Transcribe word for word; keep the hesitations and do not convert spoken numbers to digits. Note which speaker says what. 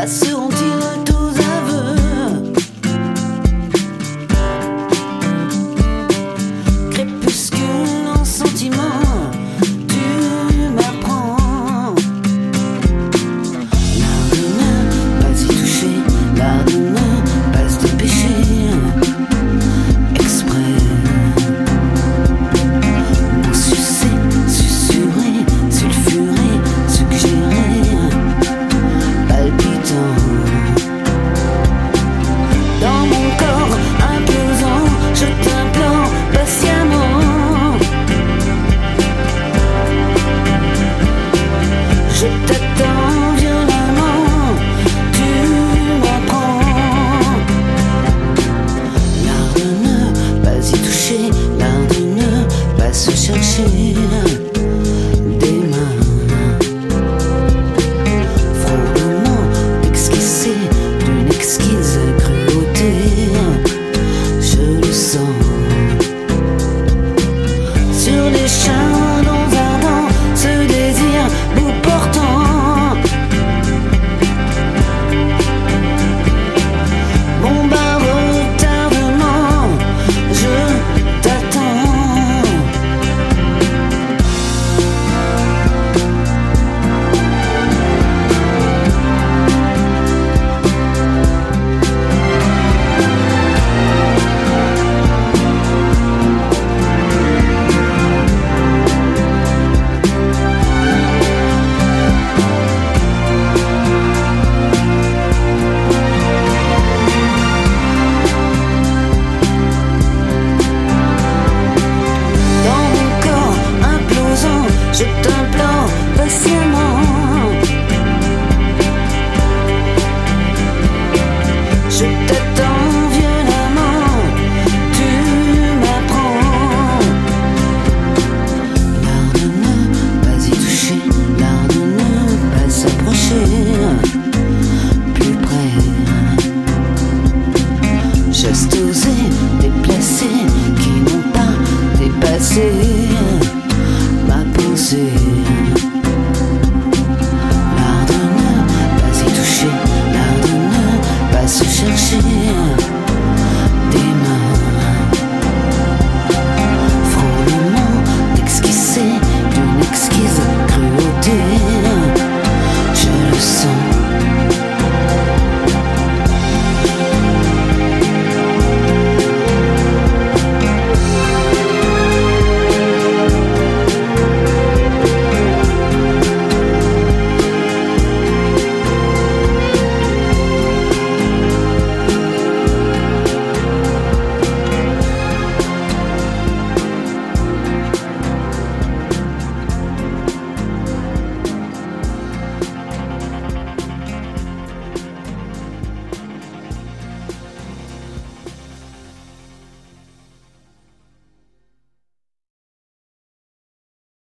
Speaker 1: passeront-ils tous aveux? Crépuscule en sentiment, tu m'apprends. L'art de ne pas y toucher, l'art de ne pas se dépêcher. Exprès, mon sucer, susurrer, sulfurer, suggérer, palpitant. Dans mon corps imposant, je t'implore patiemment. Je t'attends violemment, tu m'apprends. L'art de ne pas y toucher, l'art de ne pas se chercher. Des mains frôlement esquissées d'une exquise cruauté. Je le sens sur les charbons ardents, ce désir nous portant. Mon bas retardement, je t'attends. Dans mon corps implosant, je t'implore patiemment. Je t'attends violemment, tu m'apprends. L'art de ne pas y toucher, l'art de ne pas s'approcher. Plus près, gestes osés, déplacés, qui n'ont pas dépassé ma pensée. L'art de ne pas y toucher, l'art de ne pas se chercher.